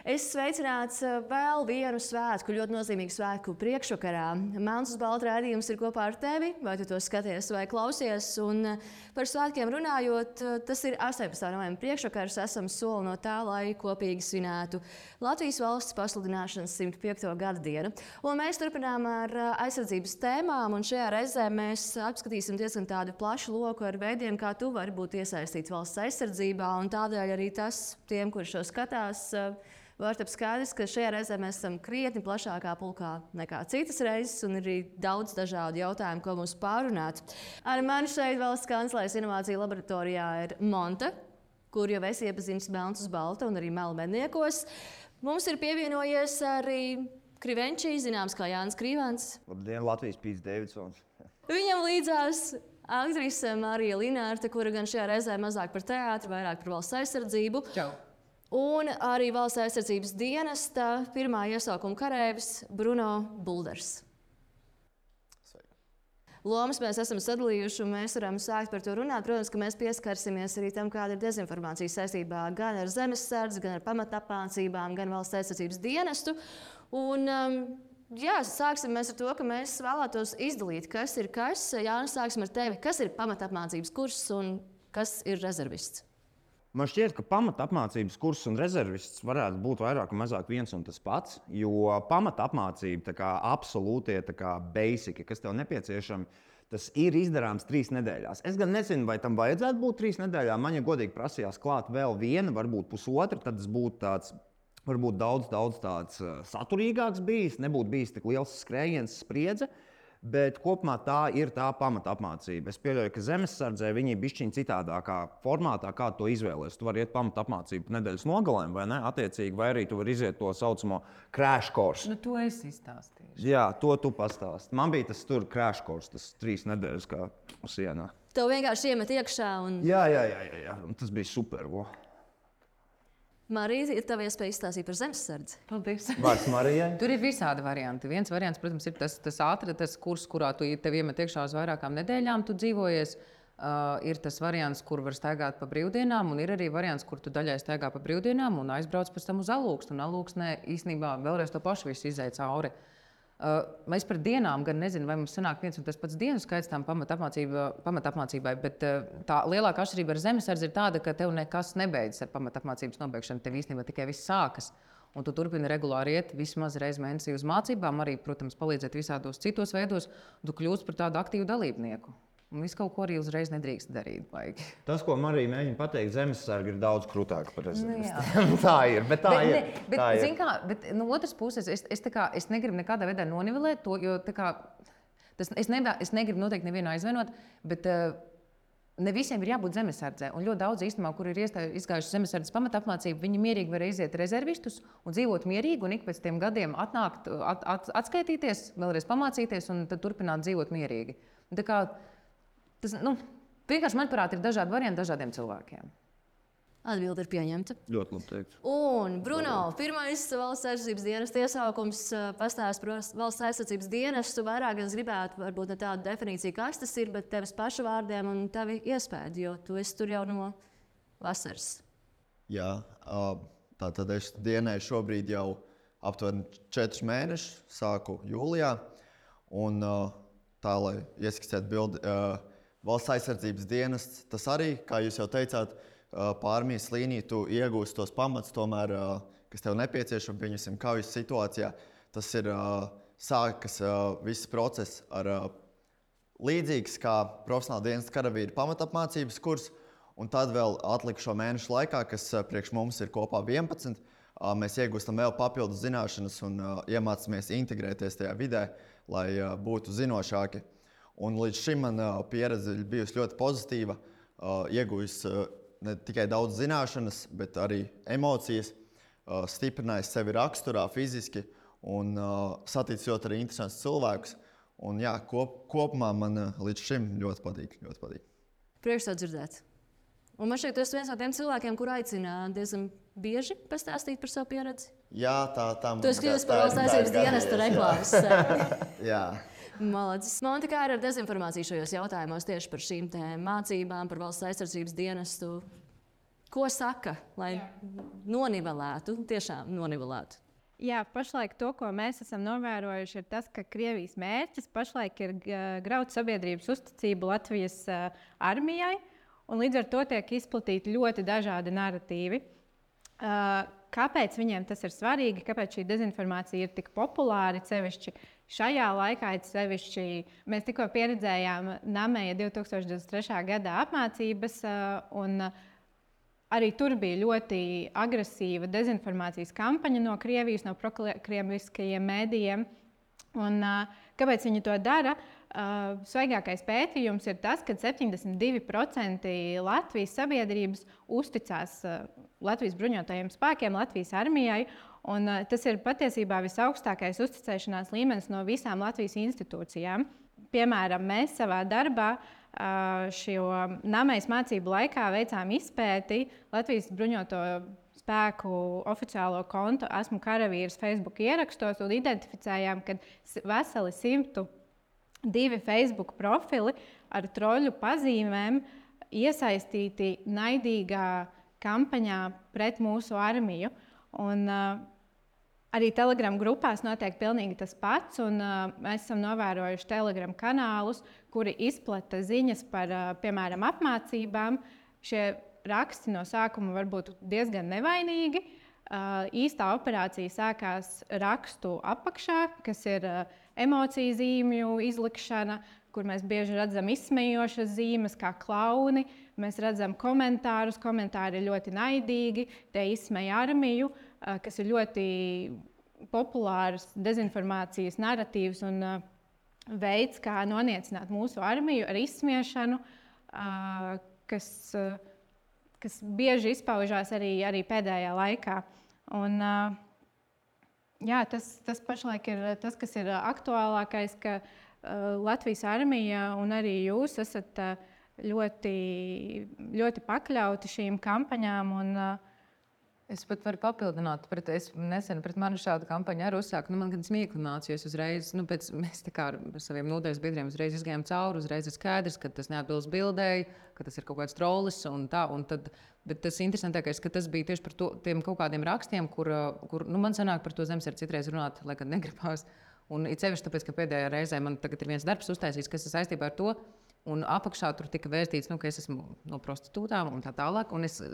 Es sveicināts vēl vienu svētku, ļoti nozīmīgu svētku priekšvakarā. Melns uz balta raidījums ir kopā ar tevi, vai tu to skaties vai klausies. Un par svētkiem runājot, tas ir 18. novembra priekšvakars. Esam soli no tā, lai kopīgi svinētu Latvijas valsts pasludināšanas 105. gada dienu. Un mēs turpinām ar aizsardzības tēmām, un šajā reizē mēs apskatīsim diezgan tādu plašu loku ar veidiem, kā tu vari būt iesaistīts valsts aizsardzībā. Un tādēļ arī tas tiem, kuri šo skatās, var tapt skaidrs, ka šajā reizē mēs esam krietni plašākā pulkā nekā citas reizes, un arī daudz dažādu jautājumu, ko mums pārunāt. Ar mani šeit Valsts kanclējas inovāciju laboratorijā ir Monta, kur jau esi iepazinis melns uz balta un arī melu medniekos. Mums ir pievienojies arī Krivenčī, zināms kā Jānis Krīvans. Labdien, Latvijas Pīts Deividsons. Viņam līdzās aktrise Marija Linārta, kura gan šajā reizē mazāk par teātri, vairāk par valsts aizsardzību. Čau. Un arī valsts aizsardzības dienesta pirmā iesaukuma karēvis Bruno Bulders. Lomas mēs esam sadalījuši, un mēs varam sākt par to runāt. Protams, ka mēs pieskarsimies arī tam, kāda ir dezinformācija saistībā gan ar zemesardzi, gan ar pamatapmācībām, gan valsts aizsardzības dienestu. Un, sāksim mēs ar to, ka mēs vēlētos izdalīt, kas ir kas. Jānis, sāksim ar tevi. Kas ir pamatapmācības kurs un kas ir rezervists? Man šķiet, ka pamatapmācības kurs un rezervists varētu būt vairāk vai mazāk viens un tas pats, jo pamatapmācība, absolūtie basici, kas tev nepieciešami, tas ir izdarāms 3 nedēļās. Es gan nezinu, vai tam vajadzētu būt 3 nedēļām. Man, ja godīgi prasījās klāt vēl viena, varbūt pusotra, tad tas būtu tāds, varbūt daudz tāds saturīgāks bijis, nebūtu bijis tik liels skrējiens, spriedze. Bet kopumā tā ir tā pamatapmācība. Es pieļauju, ka zemesardzē viņi ir bišķiņ citādākā formātā, kā to izvēlēties. Tu vari iet pamatapmācību nedēļas nogalēm, vai ne? Attiecīgi, vai arī tu vari iziet to saucamo crash course. Nu, to es izstāstīšu. Jā, to tu pastāsti. Man bija tas tur crash course, tas 3 nedēļas kā sienā. Tev vienkārši iemet iekšā un... Jā. Un tas bija super. Marija, ir tava iespēja izstāstīt par zemesardzi. Paldies. Vārds Marijai. Tur ir visādi varianti. Viens variants, protams, ir tas kurs, kurā tu tev iemet iekšā uz vairākām nedēļām, tu dzīvojies. Ir tas variants, kur var staigāt pa brīvdienām, un ir arī variants, kur tu daļai staigā pa brīvdienām un aizbrauc pēc tam uz Alūkstu. Un Alūkstnē īstenībā vēlreiz to pašu visu izēja cauri. Mēs par dienām gan nezinu, vai mums sanāk viens un tas pats dienu skaits tām pamatapmācībai, bet tā lielākā atšķirība ar zemesardzi ir tāda, ka tev nekas nebeidzas ar pamatapmācības nobeigšanu. Tev īstenībā tikai viss sākas, un tu turpini regulāri iet vismaz reizi mēnesī uz mācībām, arī, protams, palīdzēt visādos citos veidos, un tu kļūsi par tādu aktīvu dalībnieku. Un visu kaut ko arī uzreiz nedrīkst darīt. Baigi. Tas, ko Marija mēģina pateikt, zemesargi ir daudz krūtāka par rezervistiem. Tā ir, bet tā ir. Zin kā, bet no otras puses, es negribu nekādā veidā nonivelēt to, jo es negribu noteikti nevienu aizvainot, bet ne visiem ir jābūt zemesardzē. Un ļoti daudz īstenībā, kur ir izgājuši zemesardzes pamatapmācību, viņi mierīgi var iziet rezervistus un dzīvot mierīgi, un ik pēc tiem gadiem atnākt, atskaitīties, vēlreiz pamācīties un tad turpināt dzīvot mierīgi. Tas, vienkārši, manuprāt, ir dažādi varianti dažādiem cilvēkiem. Atbilde ir pieņemta. Ļoti labi teikt. Un, Bruno, pirmais valsts aizsardzības dienesta iesaukums pastāst par valsts aizsardzības dienestu. Vairāk es gribētu varbūt ne tādu definīciju, kas tas ir, bet tevis pašu vārdiem un tavi iespēju, jo tu esi tur jau no vasaras. Jā, tātad es dienēju šobrīd jau aptuveni 4 mēnešus, sāku jūlijā. Un tā, lai ieskicētu bildi, valsts aizsardzības dienests, tas arī, kā jūs jau teicāt, pārmijas līniju tu iegūsi tos pamats, tomēr, kas tev nepieciešami, pieņemsim, kaujas situācijā. Tas ir sākas viss process ar līdzīgs kā profesionāla dienesta karavīra pamatapmācības kurs, un tad vēl atlikušo mēnešu laikā, kas priekš mums ir kopā 11, mēs iegūstam vēl papildus zināšanas un iemācāmies integrēties tajā vidē, lai būtu zinošāki. Un līdz šim man pieredze ir bijusi ļoti pozitīva, iegūjusi ne tikai daudz zināšanas, bet arī emocijas, stiprinājis sevi raksturā, fiziski un saticis ļoti arī interesants cilvēkus. Un jā, kopumā man līdz šim ļoti patīk. Prieks to dzirdēt. Un man šeit tu esi viens no tiem cilvēkiem, kur aicina diezgan bieži pastāstīt par savu pieredzi. Jā, tā man. Tu esi kļuvis par valsts aizsardzības dienesta reklāmas. Jā. Malacis. Monta, kā ir ar dezinformāciju šajos jautājumos tieši par šīm mācībām, par valsts aizsardzības dienestu? ko saka, lai nonivelētu, tiešām nonivelētu? Jā, pašlaik to, ko mēs esam novērojuši, ir tas, ka Krievijas mērķis pašlaik ir graut sabiedrības uzticību Latvijas armijai, un līdz ar to tiek izplatīti ļoti dažādi narratīvi. Kāpēc viņiem tas ir svarīgi, kāpēc šī dezinformācija ir tik populāra, sevišķi šajā laikā, sevišķi mēs tikko pieredzējām Nameja 2023. gada apmācības, un arī tur bija ļoti agresīva dezinformācijas kampaņa no Krievijas, no prokrieviskajiem mēdījiem. Un, kāpēc viņi to dara? Svaigākais pētījums ir tas, ka 72% Latvijas sabiedrības uzticās Latvijas bruņotajiem spēkiem, Latvijas armijai. Un, tas ir patiesībā visaugstākais uzticēšanās līmenis no visām Latvijas institūcijām. Piemēram, mēs savā darbā šo Namejas mācību laikā veicām izpēti Latvijas bruņoto spēku oficiālo kontu Esmu karavīrs Facebook ierakstos un identificējām, ka veseli 102 Facebook profili ar troļu pazīmēm iesaistīti naidīgā kampaņā pret mūsu armiju. Un, arī Telegram grupās notiek pilnīgi tas pats, un mēs esam novērojuši Telegram kanālus, kuri izplata ziņas par, piemēram, apmācībām. Šie raksti no sākuma var būt diezgan nevainīgi. Īstā operācija sākās rakstu apakšā, kas ir emociju zīmju izlikšana, kur mēs bieži redzam izsmejošas zīmes, kā klauni. Mēs redzam komentārus, komentāri ir ļoti naidīgi, tie izsmeja armiju, kas ir ļoti populārs dezinformācijas narratīvs un veids, kā noniecināt mūsu armiju ar izsmiešanu, kas bieži izpaužās arī pēdējā laikā. Un, jā, tas pašlaik ir tas, kas ir aktuālākais, ka Latvijas armija un arī jūs esat ļoti, ļoti pakļauti šīm kampaņām. Un, es pat varu papildināt, es nesen pret mani šādu kampaņu arī uzsāku. Man gan smieklināts, jo es uzreiz, mēs tā kā ar saviem nūdeļas biedriem uzreiz izgājām cauri, uzreiz ir skaidrs, ka tas neatbilst bildei, ka tas ir kaut kāds trollis un tā. Un tad, bet tas interesantākais, ka tas bija tieši par tiem kaut kādiem rakstiem, kur man sanāk par to Zemesardze citreiz runāt, lai gan negribās. Un it sevišķi tāpēc, ka pēdējā reizē man tagad ir viens darbs uztaisīts, kas ir saistībā ar to, un apakšā tur tika vēstīts, ka es esmu no prostitūtām un tā tālāk. Un es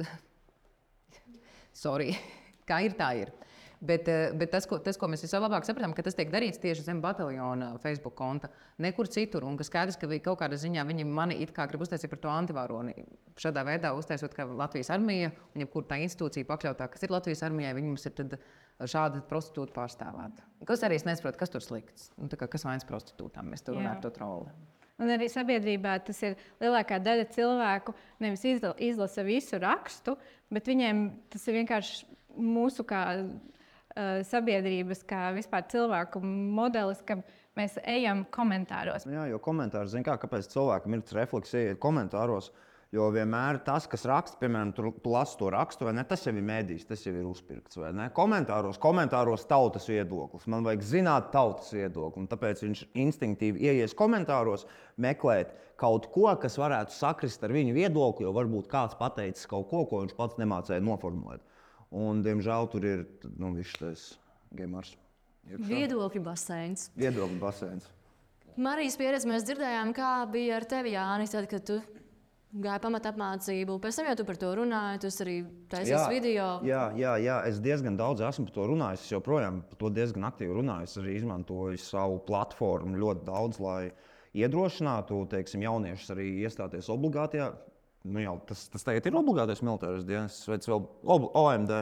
sorry, kā ir, tā ir. Bet tas, ko mēs vislabāk sapratām, ka tas tiek darīts tieši zem bataljona Facebook konta, nekur citur. Un ka skaidrs, ka kaut kādā ziņā viņi mani it kā grib uztaisīt par to antivāroni. Šādā veidā uztaisot, ka Latvijas armija un jebkur tā institūcija pakļautā, kas ir Latvijas armijai, viņi mums ir tad šādi prostitūti pārstāvēti. Kas arī es nesaprotu, kas tur slikts. Kas vainas prostitūtām, mēs tur runājam par to troli. Un arī sabiedrībā tas ir lielākā daļa cilvēku nevis izlasa visu rakstu, bet viņiem tas ir vienkārši mūsu kā sabiedrības, kā vispār cilvēku modelis, ka mēs ejam komentāros. Jā, jo komentāri, kāpēc cilvēkam ir tas refleks ieiet komentāros, jo vienmēr tas, kas raksta, piemēram, tu lasi to rakstu, vai ne, tas jau ir mēdījis, tas jau ir uzpirkts, vai ne? Komentāros tautas viedoklis. Man vajag zināt tautas viedokli, un tāpēc viņš instinktīvi ieies komentāros, meklēt kaut ko, kas varētu sakrist ar viņu viedokli, jo varbūt kāds pateicis kaut ko, ko viņš pats nemācēja noformulēt. Un, diemžēl, tur ir viss tas gamers. Viedokļu baseins. Viedokļu baseins. Marijas pieredzi mēs dzirdējām, kā bija ar tevi, Jānis, tad, kad tu gāji pamatapmācību. Pēc tam jau tu par to runāji, tu arī taisīsi video. Jā, es diezgan daudz esmu par to runājis. Es joprojām par to diezgan aktīvi runāju. Es arī izmantoju savu platformu ļoti daudz, lai iedrošinātu, jauniešus arī iestāties obligātajā. Tas tagad ir obligātais militārais dienests, vai tas vēl OMD?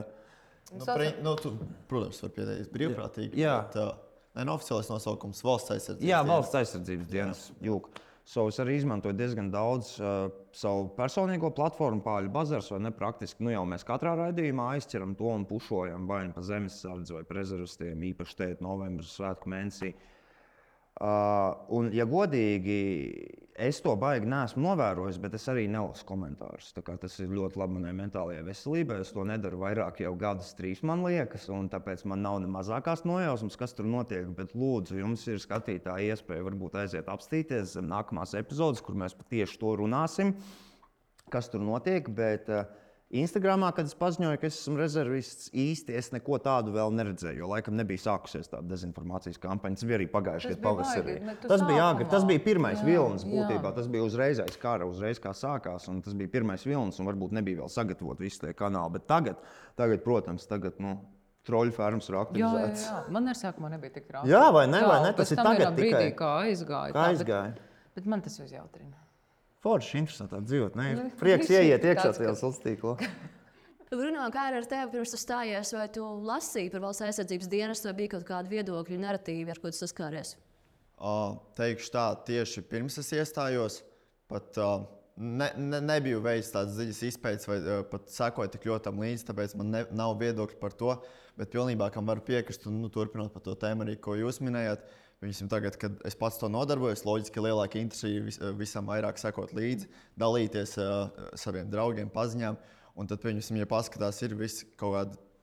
Protams, var pieteikties brīvprātīgi. Jā. Bet neoficiālais nosaukums valsts aizsardzības. Jā, valsts aizsardzības dienests. Es arī izmantoju diezgan daudz savu personīgo platformu, Pāļu bazars, vai ne praktiski. Jau mēs katrā raidījumā aizķeram to un pušojam vai par Zemesardzi vai par rezervistiem, īpaši tēt novembra svētku mēnesī. Un, ja godīgi, es to baigi neesmu novērojis, bet es arī nelasu komentārus. Tas ir ļoti labi manai mentālajai veselībai. Es to nedaru vairāk jau gadus, 3, man liekas, un tāpēc man nav ne mazākās nojausmas, kas tur notiek. Bet lūdzu, jums ir skatītāja iespēja varbūt aiziet apstīties nākamās epizodes, kur mēs tieši to runāsim, kas tur notiek. Bet, Instagramā, kad es paziņoju, ka es esmu rezervists, īsti es neko tādu vēl neredzēju, jo laikam nebija sākusies tāda dezinformācijas kampaņa. Tas bija arī pagājušajā gadā pavasarī. Tas bija pirmais vilnis būtībā. Tas bija uzreiz aiz kara, uzreiz kā sākās, un tas bija pirmais vilnis, un varbūt nebija vēl sagatavot visi tie kanāli. Bet tagad protams, troļu fermas ir aktivizētas. Jā. Man ar sākumā nebija tik trauki. Jā, vai ne? Tas ir tagad brīdī, kā aizgāja. Bet man tas uzjautrina. Forši, interesantā dzīvot. Prieks ieiet iekšā tajā sociālajā tīklā. Bruno, kā ar tevi pirms tu stājies, vai tu lasīji par valsts aizsardzības dienestu, vai bija kaut kādi viedokļi, narratīvi, ar ko tu saskāries? Teikšu tā, tieši pirms es iestājos, pat nebiju veicis tādas dziļas izpētes, vai pat sekoju tik ļoti tam līdzi, tāpēc man nav viedokļi par to, bet pilnībā kam varu piekrist un turpinot par to tēmu arī, ko jūs minējāt. Tagad, kad es pats to nodarbojos, loģiski lielāka interese ir visam vairāk sekot līdzi, dalīties saviem draugiem, paziņām. Un tad, ja paskatās, ir visi kaut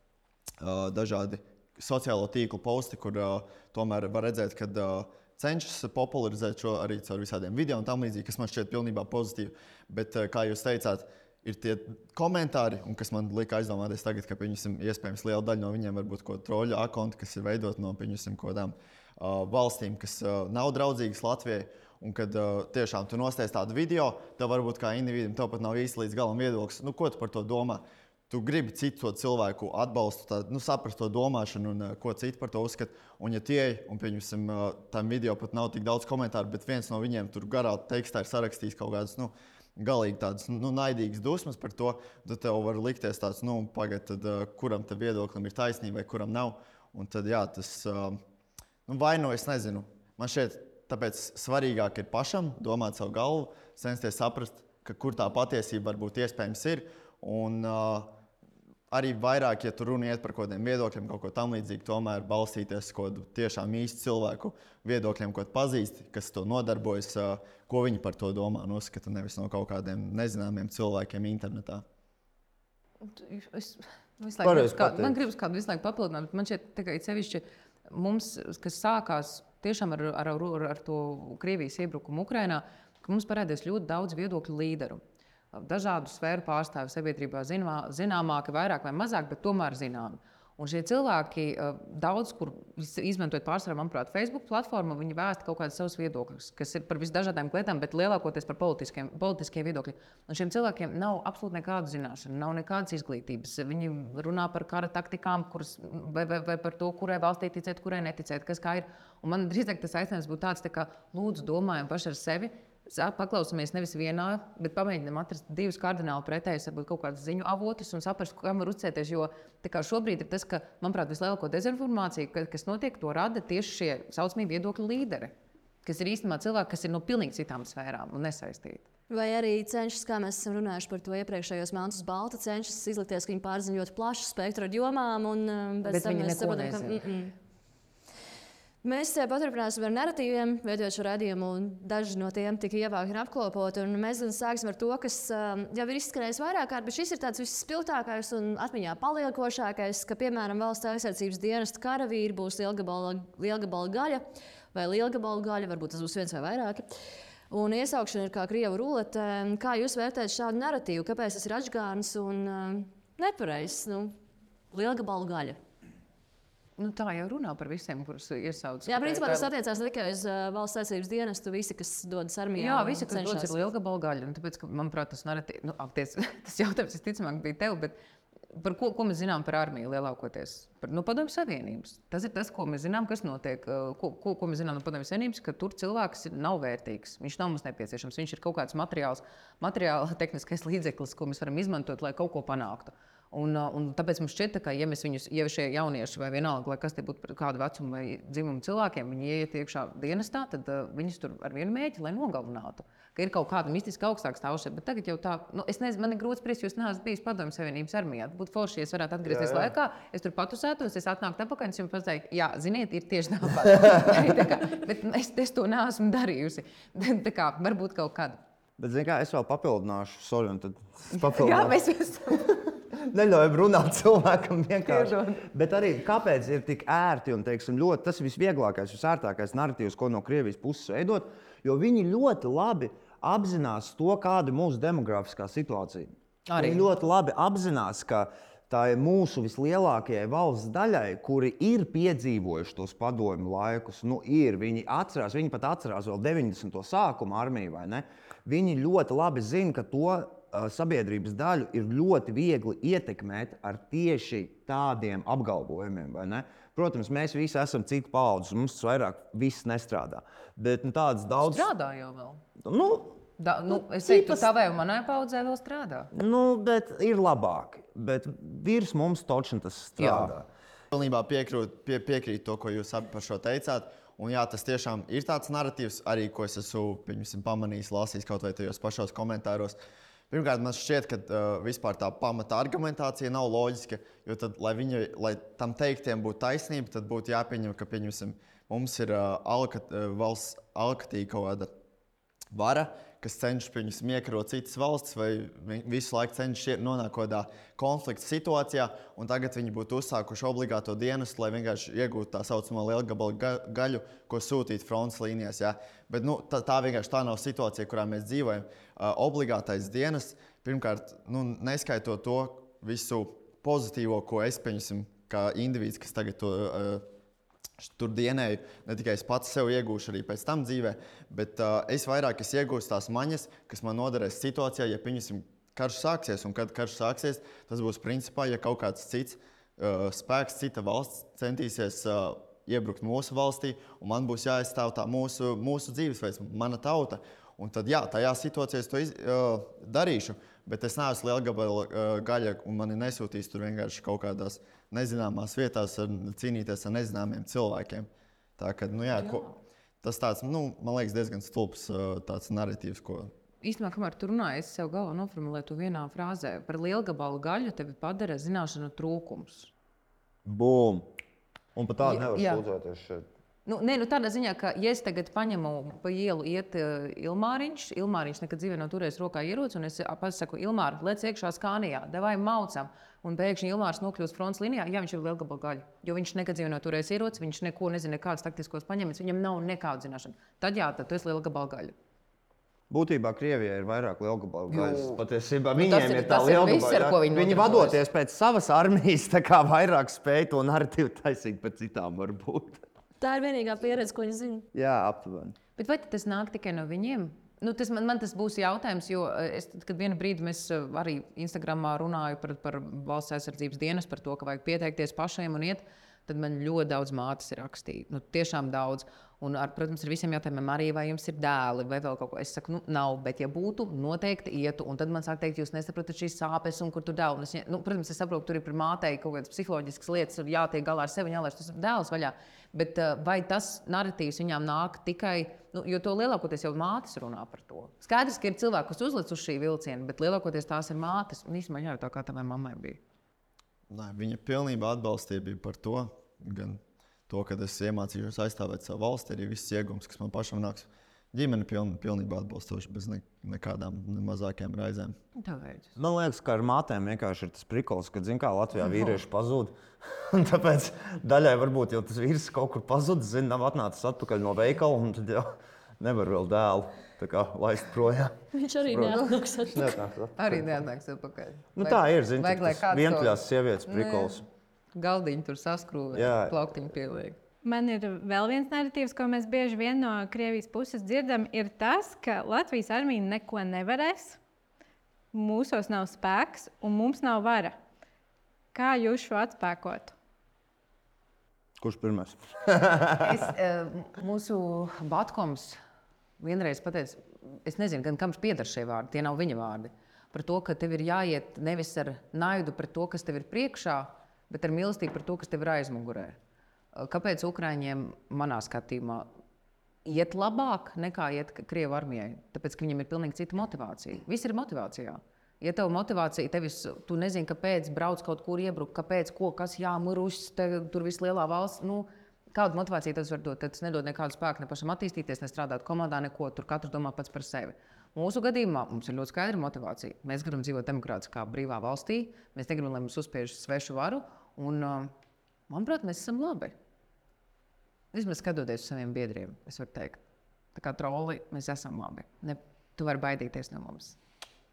kādi dažādi sociālo tīklu posti, kur tomēr var redzēt, ka cenšas popularizēt šo arī caur visādiem video un tam līdzīgi, kas man šķiet pilnībā pozitīvi. Bet, kā jūs teicāt, ir tie komentāri, un kas man lika aizdomāties tagad, ka iespējams liela daļa no viņiem var būt kaut kāda troļu akonti, kas ir veidot no kaut kādām valstīm, kas nav draudzīgas Latvijai, un kad tiešām tu nosties tādu video, tev varbūt kā individam, tev pat nav īsti līdz galam viedoklis. Ko tu par to domā? Tu gribi citu cilvēku atbalstu, saprast to domāšanu un ko citu par to uzskata. Un ja tie, un tam video pat nav tik daudz komentāru, bet viens no viņiem tur garā tekstā ir sarakstījis kaut kādas, galīgi tādas naidīgas dusmas par to, tad tev var likties tāds, pagaid, tad kuram te viedoklim ir taisnība vai kuram nav. Un tad, jā, tas... vai es nezinu. Man šķiet, tāpēc svarīgāk ir pašam domāt savu galvu, censties saprast, kur tā patiesība varbūt iespējams ir. Un arī vairāk, ja tu runa iet par kaut kādiem viedokļiem, kaut ko tam līdzīgi, tomēr balstīties kaut kādu tiešām īstu cilvēku viedokļiem, ko pazīst, kas to nodarbojas, ko viņi par to domā un uzskata, nevis no kaut kādiem nezināmiem cilvēkiem internetā. Man gribas kādu visu laiku papildināt, bet man šķiet, tikai sevišķi mums, kas sākās tiešām ar to Krievijas iebrukumu Ukrainā, ka mums parādījās ļoti daudz viedokļu līderu. Dažādu sfēru pārstāvi sabiedrībā zināmāki, vairāk vai mazāk, bet tomēr zināmi. Un šie cilvēki daudz, kur izmantojot pārsvarā, manuprāt, Facebook platformu, viņi vēsta kaut kādas savas viedokļus, kas ir par visdažādām lietām, bet lielākoties par politiskiem viedokļiem. Un šiem cilvēkiem nav absolūti nekāda zināšana, nav nekādas izglītības. Viņi runā par kara taktikām, vai par to, kurai valstī ticēt, kurai neticēt, kas kā ir. Un man drīzāk tas aicinājums būtu tāds, kā lūdzu domājam paši ar sevi. Paklausāmies nevis vienā, bet pamēģinām atrast divus kardināli pretējus, varbūt kaut kādus ziņu avotus un saprast, kam var uzticēties. Jo šobrīd ir tas, ka, manuprāt, vislielāko dezinformāciju, kas notiek, to rada tieši šie saucamie viedokļu līderi, kas ir īstenībā cilvēki, kas ir no pilnīgi citām sfērām un nesaistīti. Vai arī cenšas, kā mēs esam runājuši par to iepriekšējos Melns uz balta, cenšas izlikties, ka viņi pārzina ļoti plašu spektru ar jomām, un pēc tam mēs saprotam, ka... Mēs paturpināsim ar narratīviem, veidojot šo raidījumu, un daži no tiem tika ievākti un apkopoti. Mēs sāksim ar to, kas jau ir izskanējis vairāk kārt, bet šis ir tāds visspilgtākais un atmiņā paliekošākais, ka, piemēram, valsts aizsardzības dienesta karavīri būs lielgabala gaļa vai lielgabala gaļa, varbūt tas būs viens vai vairāki. Un iesaukšana ir kā krievu rulete. Kā jūs vērtējat šādu narratīvu? Kāpēc tas ir atžgārns un nepareizs? Lielgabala gaļa. Tā jau runā par visiem, kurus iesauc. Jā, principā tas attiecās ne tikai uz valsts aizsardzības dienestu, visi, kas dodas armijā. Jā, visi, kas dodas ir lielgabala gaļa. Tāpēc, ka, manuprāt, tas jautājums visticamāk bija tev, bet par ko mēs zinām par armiju lielākoties? Par Padomju Savienības. Tas ir tas, ko mēs zinām, kas notiek. Ko mēs zinām no Padomju Savienības, ka tur cilvēks nav vērtīgs. Viņš nav mums nepieciešams. Viņš ir kaut kāds materiāla tehniskais līdzeklis, ko mēs varam izmantot, lai kaut ko panāktu. Un tāpēc mums šķiet, ka, ja mēs viņus, ja šie jaunieši vai vienalga, lai kas te būtu kādu vecumu vai dzimumu cilvēkiem, viņi ieiet iekšā dienestā, tad viņus tur ar vienu mēķi, lai nogalinātu. Ka ir kaut kāda mistiski augstāka stāvošana, bet tagad jau tā, es nezinu, man ir grūti spriest, jūs neesat bijis Padomju Savienības armijā. Būtu forši, ja es varētu atgriezties laikā, es tur patusētos, es atnāktu atpakaļ, es jums pateiktu, jā, ziniet, ir tieši tāpat. Bet es to neesmu darījusi. Varbūt kaut kādu. Bet, zini kā, es vēl papildināšu, sorry, un tad papildināšu. Jā, mēs esam. Neļauj runāt cilvēkam vienkārši. Bet arī kāpēc ir tik ērti un, teiksim, ļoti, tas ir visvieglākais, visērtākais narratīvs, ko no Krievijas puses veidot, jo viņi ļoti labi apzinās to, kāda ir mūsu demografiskā situācija. Arī. Viņi ļoti labi apzinās, ka tā ir mūsu vislielākajai valsts daļai, kuri ir piedzīvojuši tos padomju laikus. Nu, viņi pat atcerās vēl 90. sākuma armiju, vai ne? Viņi ļoti labi zina, ka to sabiedrības daļu ir ļoti viegli ietekmēt ar tieši tādiem apgalvojumiem, vai ne? Protams, mēs visi esam citu paudzi, mums tas vairāk viss nestrādā. Bet tādas daudz... Strādā jau vēl. Es citas... teiktu, tavai un manai paudzē vēl strādā. Bet ir labāk. Bet virs mums točni tas strādā. Pilnībā piekrīt to, ko jūs abi par šo teicāt. Un jā, tas tiešām ir tāds narratīvs, arī ko es esmu pamanījis, lasījis kaut vai tajos pašos komentāros. Pirmkārt, man šķiet, ka vispār tā pamata argumentācija nav loģiska, jo tad, lai tam teiktiem būtu taisnība, tad būtu jāpieņem, ka mums ir valsts alkatīga kaut kāda vara, kas cenšas iekarot citas valstis vai visu laiku cenšas nonākt kaut kādā konflikta situācijā, un tagad viņi būtu uzsākuši obligāto dienestu, lai vienkārši iegūtu tā saucamo lielgabalu gaļu, ko sūtīt frontes līnijās. Ja? Bet tā vienkārši tā nav situācija, kurā mēs dzīvojam. Obligātais dienests, pirmkārt, neskaitot to visu pozitīvo, ko es pieņemsim kā indivīds, kas tagad to tur dienēju, ne tikai es pats sev iegūšu arī pēc tam dzīvē, bet es iegūstu tās maņas, kas man noderēs situācijā, ja karš sāksies, un kad karš sāksies, tas būs principā, ja kaut kāds cits spēks, cita valsts centīsies iebrukt mūsu valstī, un man būs jāaizstāv tā mūsu dzīvesveids, mana tauta. Un tad, jā, tajā situācijā es to darīšu, bet es neesmu lielgabala gaļa, un mani nesūtīs tur vienkārši kaut kādās nezināmās vietās cīnīties ar nezināmiem cilvēkiem. Tā ka, tas tāds, man liekas, diezgan stulbs tāds narratīvs, ko... Īstenībā, kamēr tu runāji, es sev galvā noformulēju to vienā frāzē. Par lielgabalu gaļu tevi padara zināšanu trūkums. Bum! Un pat tādu nevar sūdzēties šeit. Tādā ziņā, ka, ja es tagad paņemu pa ielu iet Ilmāriņš nekad dzīvē nav turējis rokā ieroci, un es pasaku, Ilmār, lec iekšā Skānijā, davai maucam, un pēkšņi Ilmārs nokļūst frontes līnijā, jā, viņš ir lielgabalu gaļa, jo viņš nekad dzīvē nav turējis ieroci, viņš neko nezina, nekādus taktiskos paņēmienus, viņam nav nekāda zināšana. Tad jā, tad tu esi lielgabalu gaļa. Būtībā Krievijai ir vairāk lielgabalu gaļas. Patiesībā viņiem ir tā lielgabala. Viņi vadoties pēc savas armijas, tā kā vairāk spēj to narratīvu taisīt par citām varbūt. Tā ir vienīgā pieredze, ko viņi zina. Jā, aptuveni. Bet vai tas nāk tikai no viņiem? Man tas būs jautājums, jo kad vienu brīdi mēs arī Instagramā runāju par valsts aizsardzības dienas, par to, ka vajag pieteikties pašiem un iet, tad man ļoti daudz mātes ir rakstīja. Tiešām daudz. Un, protams, ar visiem jautājumiem arī, vai jums ir dēli, vai vēl kaut ko. Es saku, nav, bet ja būtu, noteikti ietu. Un tad man sāk teikt, jūs nesaprotat šīs sāpes un kur tur dēli. Protams, es saprotu, tur ir par mātei kaut kādas psiholoģiskas lietas, ir jātiek galā ar sevi un jālaiž tas dēls vaļā. Bet vai tas narratīvs viņām nāk tikai, jo to lielākoties jau mātes runā par to. Skaidrs, ka ir cilvēki, kas uzlic uz šī vilciena, bet lielākoties tās ir mātes. Un īstenībā jājautā, kā tavai mammai bija. Viņa pilnībā atbalstīja bija par to, gan to, kad es iemācījos aizstāvēt savu valsti, arī viss iegums, kas man pašam nāks. Ģimene pilnībā atbalstoši, bez nekādām mazākajām raizēm. Man liekas, ka ar mātēm vienkārši ir tas prikols, kad, zin kā, Latvijā vīrieši pazūd. Un tāpēc daļai varbūt jau tas vīrs kaut kur pazudis, nav atnācis atpakaļ no veikala, un tad jau nevar vēl dēlu laist projām. Viņš arī neatnāks atpakaļ. Arī neatnāks atpakaļ. Tā ir, zin, tas vientuļās sievietes prikols. Galdiņu tur saskrūvē, plauktiņu pieliek. Man ir vēl viens narratīvs, ko mēs bieži vien no Krievijas puses dzirdam, ir tas, ka Latvijas armija neko nevarēs, mūsos nav spēks un mums nav vara. Kā jūs šo atspēkotu? Kurš pirmais? Mūsu Batkoms vienreiz pateica, es nezinu, gan kam pieder šie vārdi, tie nav viņa vārdi, par to, ka tev ir jāiet nevis ar naidu pret to, kas tev ir priekšā, bet ar mīlestību par to, kas tev ir aizmugurē. Kāpēc Ukraiņiem, manā skatījumā, iet labāk nekā iet Krievu armijai? Tāpēc, ka viņiem ir pilnīgi cita motivācija. Viss ir motivācijā. Ja tev motivācija, tu nezini, kāpēc brauc kaut kur iebrukt, kāpēc, kas jāmurušs, tur viss lielā valsts. Kādu motivāciju tas var dot? Tas nedod nekādu spēku ne pašam attīstīties, ne strādāt komandā, neko. Tur katrs domā pats par sevi. Mūsu gadījumā mums ir ļoti skaidra motivācija. Mēs gribam dzīvot demokrātiskā brīvā valstī. Mēs negribam, lai mums uzspiež svešu varu. Un, manuprāt, mēs esam labi. Vismaz skatoties uz saviem biedriem, es varu teikt. Tā kā troli, mēs esam labi. Tu vari baidīties no mums.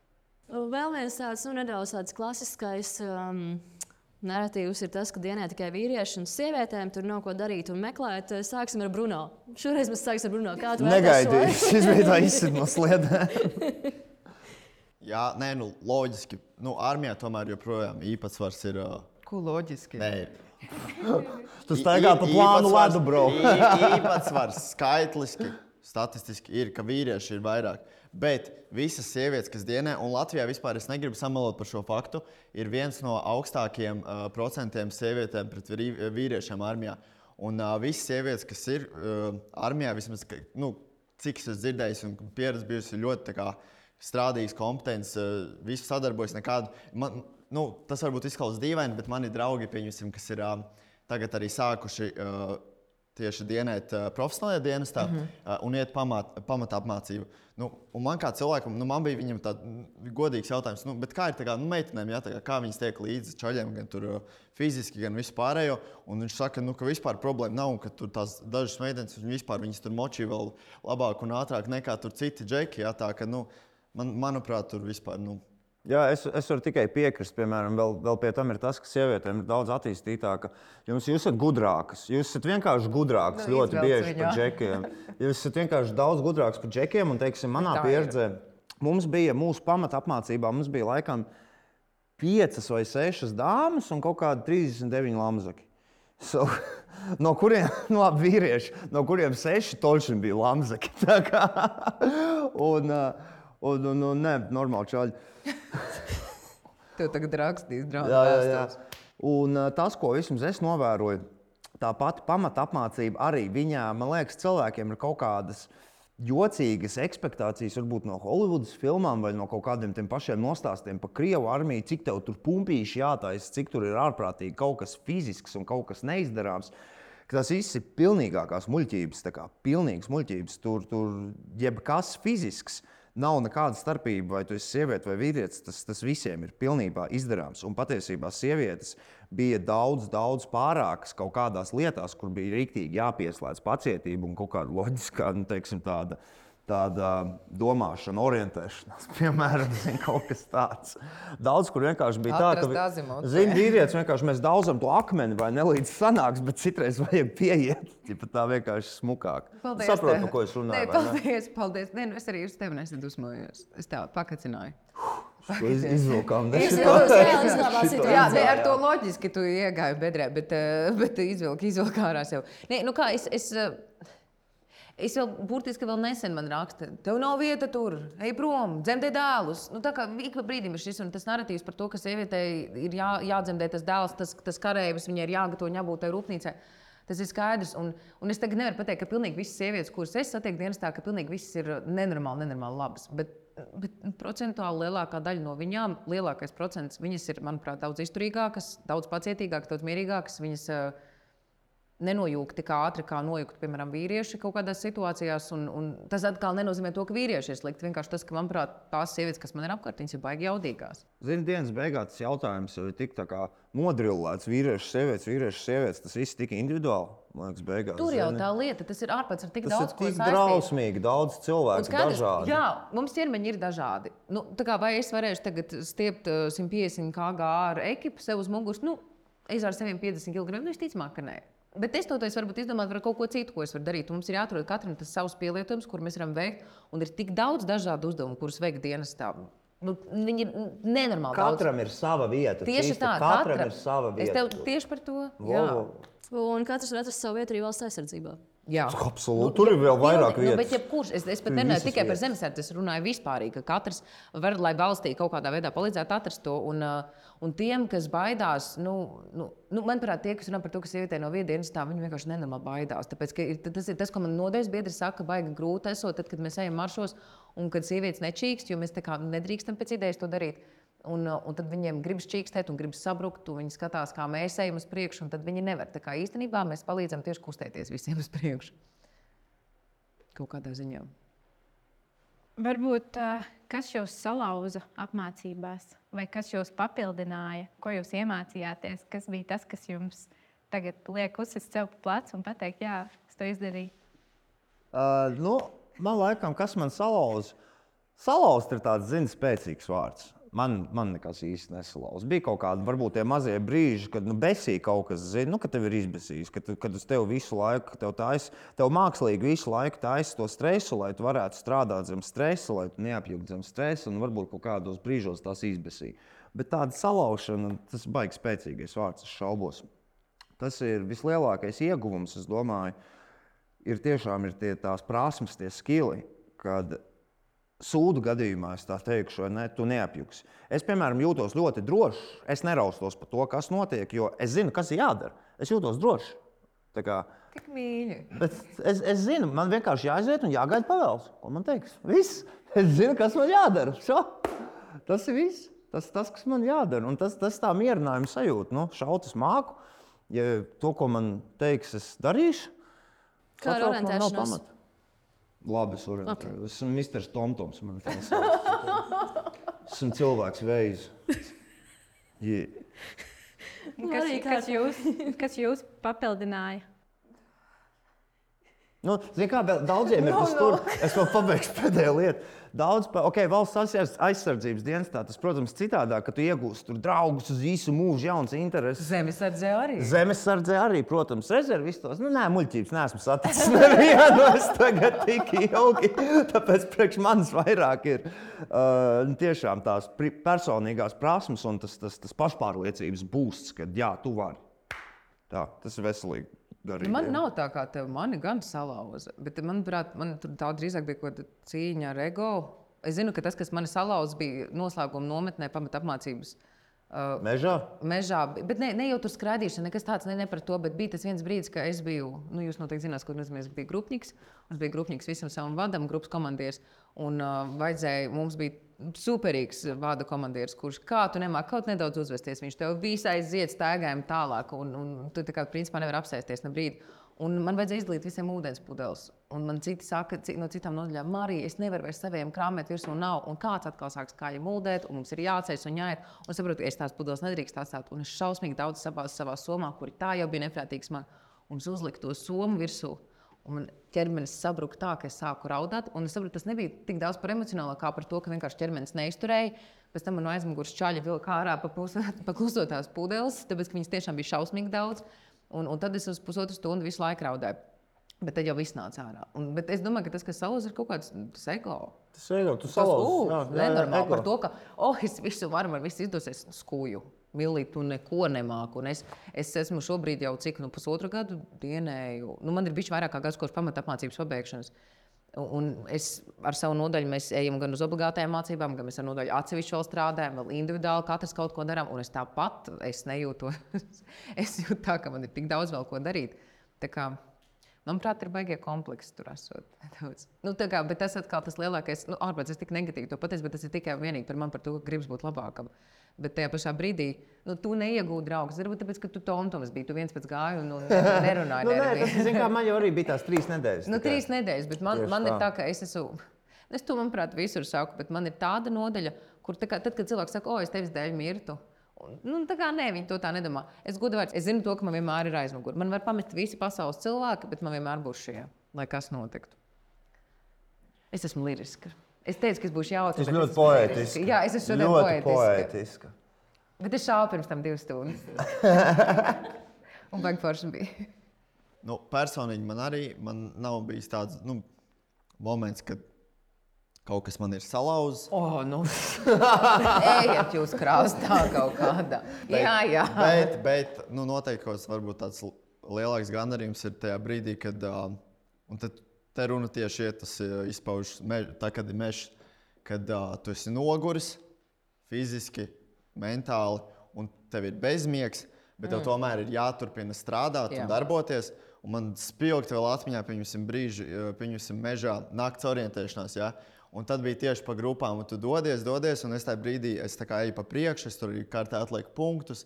Vēl viens tāds nedaudz klasiskais narratīvs ir tas, ka dienā tikai vīrieši un sievietēm tur nav ko darīt un meklēt. Sāksim ar Bruno. Šoreiz mēs sāksim ar Bruno. Kā tu negaidīju? Šis bija tā izsit no sliedēm. Jā, nē, loģiski. Armijā tomēr joprojām īpatsvars ir... Ko loģiski? Nē. Tu staigā pa plānu ledu, bro. Īpatsvars skaitliski, statistiski ir, ka vīrieši ir vairāk. Bet visas sievietes, kas dienē, un Latvijā vispār es negribu samalot par šo faktu, ir viens no augstākajiem procentiem sievietēm pret vīriešiem armijā. Un visas sievietes, kas ir armijā, vismaz, cik es dzirdējis un pieredze bijusi ļoti tā kā strādījis, kompetents, visu sadarbojas nekādu. Tas varbūt izklausās dīvaini, bet mani draugi, pieņemsim, kas ir tagad arī sākuši tieši dienēt profesionālajā dienestā un iet pamata apmācību. Un man kā cilvēkam, man bija viņam tāds godīgs jautājums, bet kā ir meitenēm, kā viņas tiek līdzi čaļiem, gan tur fiziski, gan vispārējo. Un viņš saka, ka vispār problēma nav, un ka tur tās dažas meitenes, viņas tur močī vēl labāk un ātrāk nekā tur citi džeki. Jā, tā ka, manuprāt, tur vispār... Jā, es varu tikai piekrist. Piemēram, vēl pie tam ir tas, ka sievietēm ir daudz attīstītāka. Jūs esat gudrākas. Jūs esat vienkārši gudrākas ļoti bieži par džekiem. Jūs esat vienkārši daudz gudrākas par džekiem. Un, teiksim, manā pieredzē mums bija mūsu pamata apmācībā, mums bija laikam 5 vai 6 dāmas un kaut kādi 39 lamzaki. No kuriem, vīrieši, no kuriem 6 toļšiem bija lamzaki. Nē, normāli čaļi. Tev tagad rakstīs draugs. Jā. Un tas, ko vismaz es novēroju, tā pati pamata apmācība arī viņā, man liekas, cilvēkiem ir kaut kādas jocīgas ekspektācijas, varbūt no Hollywoodas filmām vai no kaut kādiem tiem pašiem nostāstiem par Krievu armiju, cik tev tur pumpīši jātaisa, cik tur ir ārprātīgi kaut kas fizisks un kaut kas neizdarāms. Tas viss ir pilnīgākās muļķības, pilnīgas muļķības, tur jebkas fizisks. Nav nekāda starpība, vai tu esi sieviete vai vīrietis, tas visiem ir pilnībā izdarāms. Un patiesībā sievietes bija daudz pārākas kaut kādās lietās, kur bija riktīgi jāpieslēdz pacietība un kaut kāda loģiskā, tāda domāšana, orientēšanās, piemēram, kaut kas tāds. Daudz, kur vienkārši bija tā, ka, vīrietis vienkārši mēs daudzam to akmeni vai nelīdz sanāks, bet citreiz vajag pieiet, ja tā vienkārši smukāk. Paldies. Saprotu, par ko es runāju. Paldies. Nē, es arī uz tevi nesadusmojos. Es tā pakacināju. Izvilkām. Jā, ar to loģiski tu iegāji bedrē, bet izvilki ārā sev. Nē, Es vēl burtiski nesen man raksta, tev nav vieta tur, ej prom, dzemdē dēlus. Tā kā ik pa brīdim ir šis un tas narratīvs par to, ka sievietei ir jādzemdē tas dēls, tas kareivis, viņai ir jāgatavo un jābūt tai rūpnīcai. Tas ir skaidrs. Un es tagad nevaru pateikt, ka pilnīgi visas sievietes, kuras es satieku dienestā, ka pilnīgi visas ir nenormāli labas. Bet procentuāli lielākā daļa no viņām, lielākais procents, viņas ir, manuprāt, daudz izturīgākas, daudz pacietīgākas, daudz mierīgākas. Viņas nenojūg tik ātri, kā nojūgt, piemēram, vīrieši kaut kādās situācijās. Un tas atkal nenozīmē to, ka vīrieši ir slikti. Vienkārši tas, ka, manuprāt, tās sievietes, kas man ir apkārt, viņas ir baigi jaudīgās. Zini, dienas beigās tas jautājums jau ir tik tā kā nodrillēts. Vīrieši, sievietes, tas viss tik individuāli, man liekas, beigās. Tur jau tā lieta, tas ir ārpats ar tik daudz ko saistīt. Tas ir tik drausmīgi, daudz cilvēku dažādi. Jā, mums ķermeņi ir dažādi. Tā kā vai es varēšu tagad stiept 150 kg ar ekipu sev uz muguras, es ar saviem 50 kg, es ticamāk, ka nē. Bet es to varbūt izdomāju par kaut ko citu, ko es varu darīt. Mums ir jāatrod katram tas savs pielietojums, kur mēs varam veikt. Un ir tik daudz dažādu uzdevumu, kurus veikt dienestā. Viņi ir nenormāli daudz. Katram ir sava vieta. Tieši tā, katram ir sava vieta. Es tev tieši par to. Jā. Un katrs var atrast savu vietu arī valsts aizsardzībā. Jā, absolūti. Tur ir vēl vairāk vietas. Bet jebkurš, es pat nerunāju tikai par zemesardzi, es runāju vispārīgi, ka katrs var, lai valstī kaut kādā veidā palīdzētu atrast to. Un tiem, kas baidās, manuprāt, tie, kas runā par to, ka sievietē no viedienas tā, viņi vienkārši nenormāli baidās. Tāpēc, ka tas ir tas, ko man nodaļas biedri saka, baigi grūti esot, tad, kad mēs ejam maršos un kad sievietes nečīkst, jo mēs tā kā nedrīkstam pēc idejas to darīt. Un tad viņiem gribas čīkstēt un gribas sabrukt, un viņi skatās, kā mēs ejam uz priekšu, un tad viņi nevar. Tā kā īstenībā mēs palīdzam tieši kustēties visiem uz priekšu. Kaut kādā ziņā. Varbūt kas jūs salauza apmācībās, vai kas jūs papildināja, ko jūs iemācījāties, kas bija tas, kas jums tagad liek uzsist sev pa plecu un pateikt, jā, es to izdarīju? Man laikam, kas man salauza, Salauzt ir tāds, spēcīgs vārds. Man nekas īsti nesalauz. Bija kaut kādi, varbūt tie mazie brīži, kad besīja kaut kas, ka tev ir izbesījis, kad uz tevi visu laiku, tev mākslīgi visu laiku taisa to stresu, lai tu varētu strādāt zem stresa, lai tu neapjūgtu zem stresa, un varbūt kaut kādos brīžos tās izbesīja. Bet tāda salaušana, tas baigi spēcīgais vārds, es šaubos. Tas ir vislielākais ieguvums, es domāju, ir tās prasmes, tie skili, kad sūdu gadījumā, es tā teikšu, tu neapjuksi. Es, piemēram, jūtos ļoti drošs. Es neraustos par to, kas notiek, jo es zinu, kas ir jādara. Es jūtos drošs. Tik mīļi. Bet es zinu, man vienkārši jāaiziet un jāgaida pavēles. Ko man teiks? Viss. Es zinu, kas man jādara. Tas ir viss. Tas, kas man jādara. Un tas tā mierinājuma sajūta. Šaut es māku. Ja to, ko man teiks, es darīšu. Kā ar orientēšanos? Labi, es orientēju. Okay. Esmu Misters Tomtoms. Esmu cilvēks veids. Kas jūs papildināja? Zini kā, daudziem ir tas tur. Es vēl pabeigšu pēdējo lietu. Valsts aizsardzības dienestā, tas, protams, citādāk, ka tu iegūsi tur draugus uz visu mūžu, jauns intereses. Zemesardzē arī. Zemesardzē arī, protams, rezervistos. Muļķības neesmu saticis nevienu, es tagad tik ilgi. Tāpēc priekš manis vairāk ir tiešām tās personīgās prasmes un tas pašpārliecības būsts, kad jā, tu vari. Tas ir veselīgi. Man nav tā kā tev, mani gan salauza, bet manuprāt, man tur daudz drīzāk bija kaut kāda cīņa ar ego. Es zinu, ka tas, kas mani salauza, bija noslēguma nometnē pamatapmācības. Mežā, bet ne jau tur skraidīšana, nekas tāds, ne par to, bet bija tas viens brīdis, ka es biju, jūs noteikti zinās, ko nozīmē, es biju grupniks. Mums bija grupniks visam savam vadam, grupas komandieris, un mums bija superīgs vada komandieris, kurš kā tu nemāk kaut nedaudz uzvesties, viņš tev visai zied staigājumu tālāk, un tu tā kā principā nevar apsēsties ne brīdi. Un man vajadzēja izdalīt visiem ūdens pudeles. Un man citi saka no citām nodaļām, Marija, es nevaru vairs saviem krāmēt virsū nav. Un kāds atkal sāks kāja muldēt, un mums ir jāceļas un jāiet. Un saprotu, es tās pudeles nedrīkst atstāt. Un es šausmīgi daudz savā somā, kuri tā jau bija nefrētīgs man, un es uzliku to somu virsū. Un man ķermenis sabruka tā, ka es sāku raudāt. Un es saprotu, tas nebija tik daudz par emocionālo, kā par to, ka vienkārši ķermenis neizturēja. Pēc tam man no aizmugures čaļa vilka ārā paklusotās pudeles, tāpēc, ka viņas tiešām bija šausmīgi daudz. Un tad es uz pusotru stundu visu laiku raudāju. Bet tad jau viss nāca ārā. Bet es domāju, ka tas, kas salauza, ir kaut kāds ego. Tas ego, tu salauzi. Nenormāli par to, ka es visu varu, man viss izdosies skūju. Milīt, tu neko nemāku. Un es esmu šobrīd jau cik, pusotru gadu dienēju. Man ir bišķi vairāk kā gads, kopš pamatapmācības pabeigšanas. Un es ar savu nodaļu mēs ejam gan uz obligātajām mācībām, gan mēs ar nodaļu atsevišķi vēl strādājam, vēl individuāli katrs kaut ko darām. Un es tāpat nejūtu, es jūtu tā, ka man ir tik daudz vēl ko darīt. Tā kā, manuprāt, ir baigie kompleksi tur esot. Bet tas atkal tas lielākais, ārpēc es tik negatīvi to pateicu, bet tas ir tikai vienīgi par man par to, ka gribas būt labākam. Bet tajā pašā brīdī tu neiegūti draugus. Varbūt tāpēc, ka tu Tomtoms biji, tu viens pēc gāju un nerunāji. Man jau arī bija tās 3 nedēļas. 3 nedēļas, bet man ir tā, ka es to, manuprāt, visur saku, bet man ir tāda nodaļa, kur tad, kad cilvēks saka, es tevis dēļ mirtu. Tā kā nē, viņi to tā nedomā. Es zinu to, ka man vienmēr ir aizmugure. Man var pamest visi pasaules cilvēki, bet man vienmēr būs šie, lai kas notiktu. Es esmu liriska. Es teicu, ka es būšu jautri. Tas ļoti poētiski. Jā, es esmu šodien poētiska. Bet es šāvu pirms tam 2 stundas. Un baigi forši bija. Personīgi man nav bijis tāds moments, kad kaut kas man ir salauzis. Ejiet jūs krāstā kaut kādā. Jā. Bet noteikti varbūt tāds lielāks gandarījums ir tajā brīdī, kad te runa tieši tas izpaužas, tā, kad ir mežs, kad tu esi noguris fiziski, mentāli, un tev ir bezmiegs, bet tev tomēr ir jāturpina strādāt un darboties. Un man spilgti vēl atmiņā, pieņemsim mežā nakts orientēšanās, ja? Un tad bija tieši pa grupām, un tu dodies, un es tajā brīdī tā kā eju pa priekšu, es tur kārtā atlieku punktus,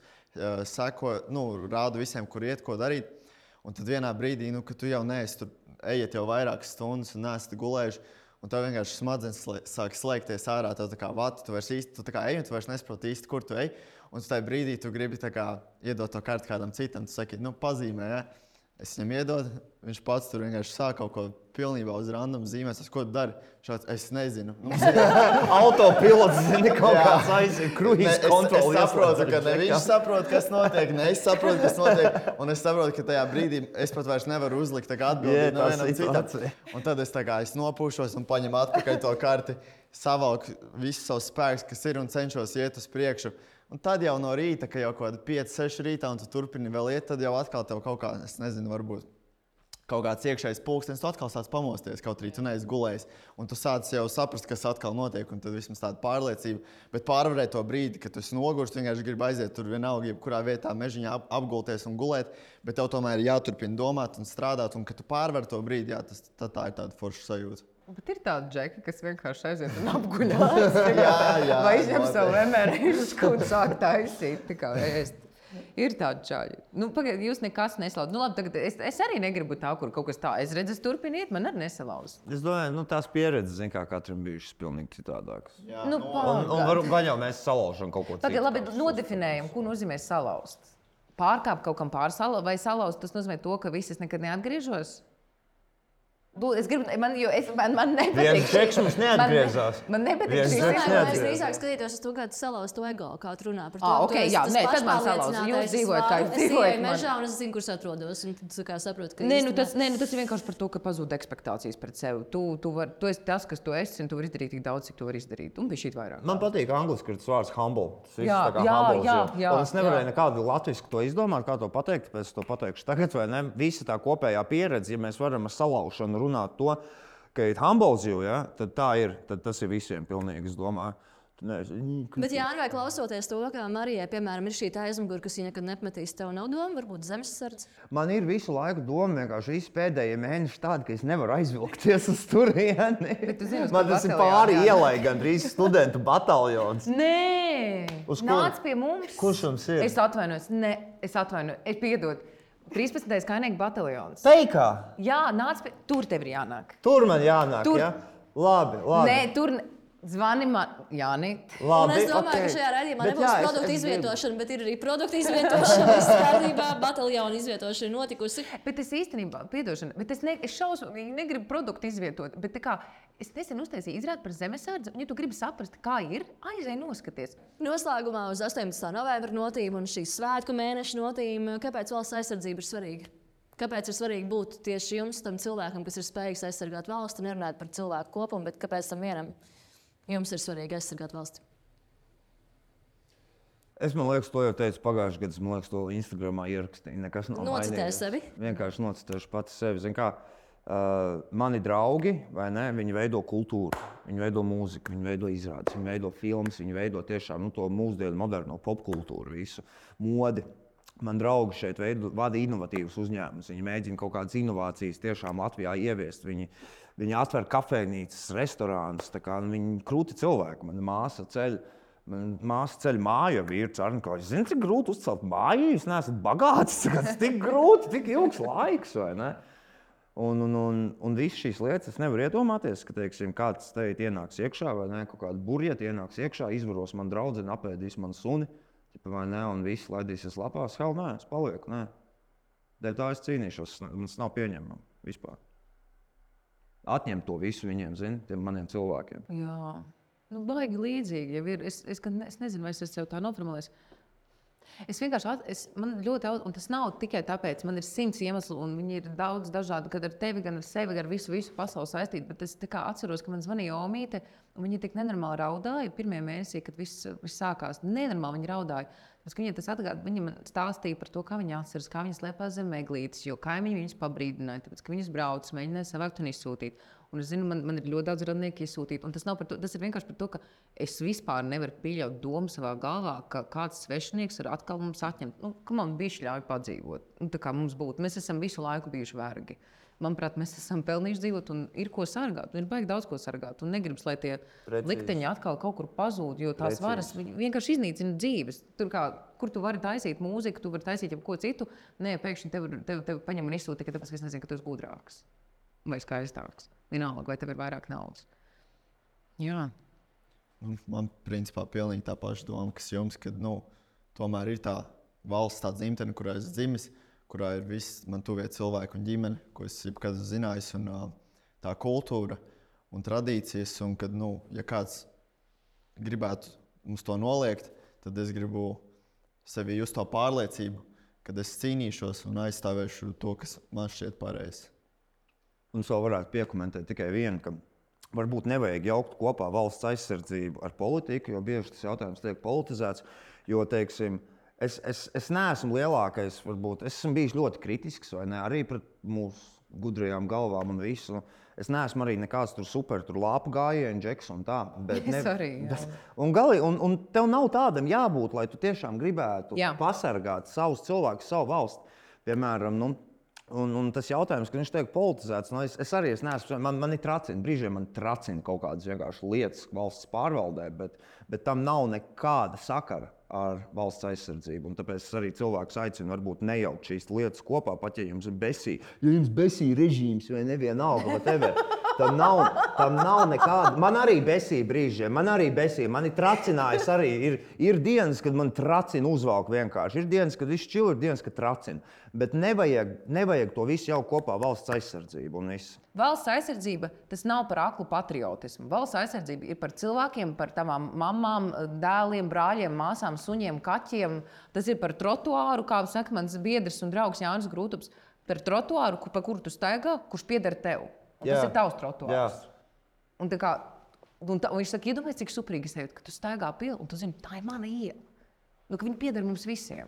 rādu visiem, kur iet, ko darīt. Un tad vienā brīdī, kad tu jau neesi tur, ejiet jau vairākas stundas un neesi gulējuši, un tev vienkārši smadzenes sāk slēgties ārā, tev tā kā vati, tu tā kā ej, un tu vairs nesaproti īsti, kur tu ej. Un tajā brīdī tu gribi tā kā iedot to karti kādam citam, tu saki, pazīmē, ja? Es viņam iedodu, viņš pats tur vienkārši sāk kaut ko pilnībā uz random zīmēs. Ko tu dari? Šāds, es nezinu. Autopilots zina kaut kāds aiziet, kruīzes kontroli. Es saprotu, ka ne viņš saprot, kas notiek, ne es saprotu, kas notiek. Un es saprotu, ka tajā brīdī es pat vairs nevaru uzlikt atbildīt nevienam citam. Un tad es nopūšos un paņemu atpakaļ to karti, savalku visus savus spēkus, kas ir, un cenšos iet uz priekšu. Un tad jau no rīta, ka jau kaut kāda 5-6 rītā, un tu turpini vēl iet, tad jau atkal tev kaut kā, es nezinu, varbūt kaut kāds iekšējs pulkstenis, tu atkal sāc pamosties, kaut arī tu neesi gulējis. Un tu sāc jau saprast, kas atkal notiek, un tad vismaz tāda pārliecība. Bet pārvarēt to brīdi, kad tu esi nogurs, tu vienkārši gribi aiziet tur vienalga, jebkurā vietā mežiņā apgulties un gulēt, bet tev tomēr ir jāturpina domāt un strādāt, un kad tu pārvar to brīdi, jā, tā ir tāda forša sajūta. Bet ir tāda džeka, kas vienkārši aiziet un apguļās. Vai izņem savu emerīšu un sāk taisīt. Tā kā ēst. Ir tāda čāļa. Pagaidiet, jūs nekas neslauzat. Labi, tagad es arī negribu tā, kur kaut kas tā. Es redzu, es turpinu iet, man arī nesalauz. Es domāju, tās pieredzes, kā katram bijušas pilnīgi citādākas. Un gan jau mēs salaužam kaut ko citu. Pagaidiet, labi, nodefinējam, ko nozīmē salauzt. Pārkāpt kaut kam pāri vai salauzt, tas nozīmē to, ka viss es nekad neatgriežos. Es gribu, man nepatīk. Viens čeks mums neatgriezās. Man nepatīk šī situācija. Es drīzāk skatītos uz to, kā tu salauz to ego, kā tu runā par to. Okay, jā, tad man salauz. Jūs dzīvojat kā jūs dzīvojat. Es mežā un es zinu, kur es atrodos. Un tu kā saproti, ka tas ir vienkārši par to, ka pazūd ekspektācijas pret sevi. Tu esi tas, kas tu esi, un tu vari izdarīt tik daudz, cik tu vari izdarīt. Un bija šī vairāk. Man patīk angliski, ka tas vārds humble. Jā. Un es nevarēju nekādu latviešu to izdomāt, kā to pateikt, tāpēc es to pateikšu tagad, vai ne? Visa tā kopējā pieredze, ja mēs varam ar salaušanu runāt to, ka ir humble dzīve, ja? Tad tā ir. Tad tas ir visiem pilnīgi, es domāju. Bet Jāni, vai klausoties to, kā Marijai, piemēram, ir šī aizmugure, kas viņa nekad nemetīs, tev nav doma, varbūt zemesardze? Man ir visu laiku doma, vienkārši visi pēdējie mēneši tādi, ka es nevaru aizvilkties uz turieni. Man tas ir pāri ielai, gandrīz studentu bataljons. Nē! Nāc pie mums! Kurš jums ir? Es atvainojos. Es piedodu. 13. kainieku bataljons. Teikā? Jā, nāc pie... Tur tev ir jānāk. Tur man jānāk, ja? Labi. Nē, tur... Zvani man, Jāni. Un es domāju, ka šajā raidījumā nebūs produktu izvietošana, bet ir arī produktu izvietošana. Viss kārtībā, bataljona izvietošana notikusi. Bet es īstenībā, piedošana, bet es šausmīgi negribu produktu izvietot. Bet tā kā es nesen uztaisīju izrādi par zemesardzi, un ja tu gribi saprast, kā ir, aizej noskaties. Noslēgumā uz 18. novembra notīm un šīs svētku mēneša notīm, kāpēc valsts aizsardzība ir svarīga? Kāpēc ir svarīgi būt tieši jums, tam cilvēkam, kas ir spējīgs aizsargāt valsti, nerunāt par cilvēku kopumu, bet kāpēc tam vienam? Jums ir svarīgi aizsargāt valsti. Es to jau teicu pagājušajā gadā. Man liekas, to Instagramā ierakstīju. Nekas nav mainījies. Nocitēju sevi? Vienkārši nocitēšu pati sevi. Zin kā, mani draugi, vai ne, viņi veido kultūru, viņi veido mūziku, viņi veido izrādes, viņi veido filmas, viņi veido tiešām to mūsdienu moderno popkultūru, visu modi. Man draugi šeit vada inovatīvus uzņēmumus. Viņi mēģina kaut kādas inovācijas tiešām Latvijā ieviest. Viņi atver kafejnīcas, restorānus. Viņi krūti cilvēki. Mana māsa ceļ māju, vīrs Arnkovičs. Zini, cik grūti uzcelt māju? Jūs neesat bagāts. Tas tik grūti, tik ilgs laiks, vai ne? Un visas šīs lietas es nevaru iedomāties, ka, teiksim, kāds teikt ienāks iekšā, vai ne? Kaut kāda burjeta ienāks iekšā, izvaros man draudzeni, apēdīs man suni. Vai ne, un viss laidīsies lapās. Hell, nē, es palieku, nē. Dēļ tā es cīnīšos, tas nav pieņemami vispār. Atņemt to visu viņiem, tiem maniem cilvēkiem. Jā, baigi līdzīgi jau ir. Es nezinu, vai es sev tā noformulēju. Es vienkārši, man ļoti, un tas nav tikai tāpēc, man ir 100 iemesli, un viņi ir daudz dažādi, kad ar tevi, gan ar sevi, gan ar visu pasauli saistīti. Bet es atceros, ka man zvanīja Omīte, un viņa tik nenormāli raudāja pirmie mēnesī, kad viss sākās. Nenormāli viņa raudāja. Viņa man stāstīja par to, kā viņa atceras, kā viņa slēpās zem meglītes, jo kaimiņi viņus pabrīdināja, tāpēc, ka viņas brauc, mēģināja savākt un izsūtīt. Un es zinu, man ir ļoti daudz radnieku izsūtīt. Un tas ir vienkārši par to, ka es vispār nevaru pieļaut domu savā galvā, ka kāds svešinieks var atkal mums atņemt. Ka man bišķi ļauj padzīvot. Tā kā mums būtu. Mēs esam visu laiku bijuši vergi. Manuprāt, mēs esam pelnījuši dzīvot un ir ko sargāt. Ir baigi daudz ko sargāt. Un negribas, lai tie likteņi atkal kaut kur pazūd, jo tās varas vienkārši iznīcina dzīves. Kur tu vari taisīt mūziku, tu vari taisīt jau ko citu. Nē, pēkšņi tev paņem un izsūta tikai tāpēc, ka es nezinu, ka tu esi gudrāks vai skaistāks. Vienalga, vai tev ir vairāk naudas. Jā. Man principā pilnīgi tā paša doma, kas jums, ka tomēr ir tā valsts, tā dzimtene, kurā es dzimis, kurā ir visi man tuvie cilvēki un ģimene, ko es jebkad zinājis, un tā kultūra un tradīcijas, un kad, ja kāds gribētu mums to noliegt, tad es gribu sevi just to pārliecību, kad es cīnīšos un aizstāvēšu to, kas man šķiet pareizi. Un es vēl varētu piekomentēt tikai vienu, ka varbūt nevajag jaukt kopā valsts aizsardzību ar politiku, jo bieži tas jautājums tiek politizēts, jo, teiksim, es neesmu lielākais, varbūt, es esmu bijis ļoti kritisks, vai ne, arī pret mūsu gudrajām galvām un visu. Es neesmu arī nekāds tur lāpu gājienu, džeks un tā. Bet Es arī, jā. Un tev nav tādam jābūt, lai tu tiešām gribētu pasargāt savus cilvēkus, savu valsti. Piemēram, un tas jautājums, ka viņš tiek politizēts, es arī neesmu, man ir tracina, brīžiem man tracina kaut kādas vienkārši lietas valsts pārvaldē, bet tam nav nekāda sakara ar valsts aizsardzību. Un tāpēc es arī cilvēkus aicinu varbūt nejaukt šīs lietas kopā, pat ja jums ir besī. Ja jums besī režīms vai nevienalga, whatever, tam nav nekāda. Man arī besī brīžiem, mani tracinājis arī. Ir dienas, kad man tracina uzvalk vienkārši. Ir dienas, kad viss čil, ir dienas, kad tracina. Bet nevajag to visu jau kopā valsts aizsardzību un visu. Valsts aizsardzība tas nav par aklu patriotismu. Valsts aizsardzība ir par cilvēkiem, par tavām mamām, dēliem, brāļiem, māsām, suņiem, kaķiem. Tas ir par trotuāru, kā saka mans biedrs un draugs Jānis Grūtups. Par trotuāru, pa kuru tu staigā, kurš pieder tev. Tas ir tavs trotuārs. Un viņš saka, iedomājies, cik suprīgi es teiktu, ka tu staigā pie, un tu zini, tā ir mana iela. Ka viņi pieder mums visiem.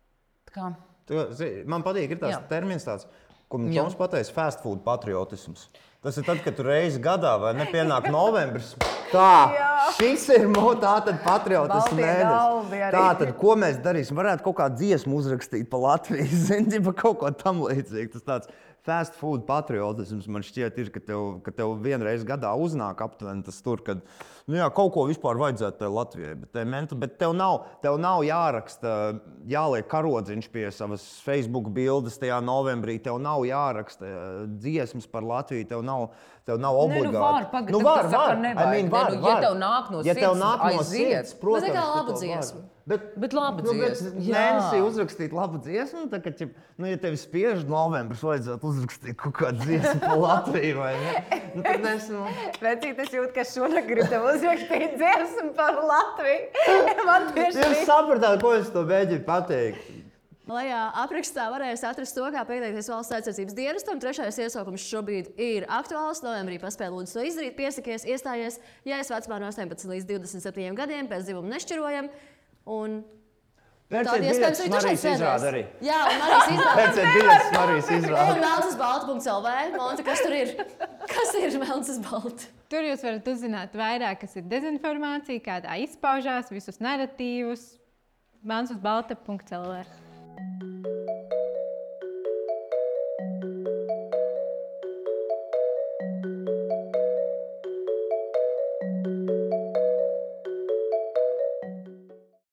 Man patīk, ir tās termins tāds, ko mums pateica fast food patriotisms. Tas ir tad, kad tu reizi gadā vai nepienāk novembris. Šis ir tātad patriotisms mēnesis. Tātad, ko mēs darīsim? Varētu kaut kādu dziesmu uzrakstīt pa Latviju, zini, pa kaut ko tam līdzīgi. Tas tāds fast food patriotisms man šķiet ir, ka tev vienreiz gadā uznāk aptuveni tas tur, kad kaut ko vispār vajadzētu tev Latvijai. Bet tev nav jāraksta, jāliek karodziņš pie savas Facebook bildes tajā novembrī, tev nav jāraksta dziesmas par Latviju, tev nav obligāti. Var. Ja tev nāk no sirds, protams, kā labu dziesmu. Bet labu dziesmu. Mēnesī uzrakstīt labu dziesmu, tā kā, ja tevi spiež novembris, vajadzētu uzrakstīt kaut kādu dziesmu par Latviju, vai ne? Tad Vecīt, es jūtu, ka šonakt grib tev uzrakstīt dziesmu par Latviju. Man tieši jūs sapratāt, ko es to mēģinu pateikt. Lejā aprakstā varēs atrast to, kā pieteikties valsts aizsardzības dienestam. 3. iesaukums šobrīd ir aktuāls. Novembrī paspēj lūdzu to izdarīt, piesakies, iestājies, ja esi vecumā no 18 līdz 27 gadiem, pēc dzimuma nešķirojam. Un Pērciet biļetes Marijas izrāda arī. Jā, un Marijas izrāda. Pērciet biļetes Marijas izrāda. Un melnsasbalta.lv. Monta, kas tur ir? Kas ir melnsasbalta? Tur jūs varat uzzināt vairāk, kas ir dezinformācija, kā tā izpaužās, visus narratīvus. melnsasbalta.lv.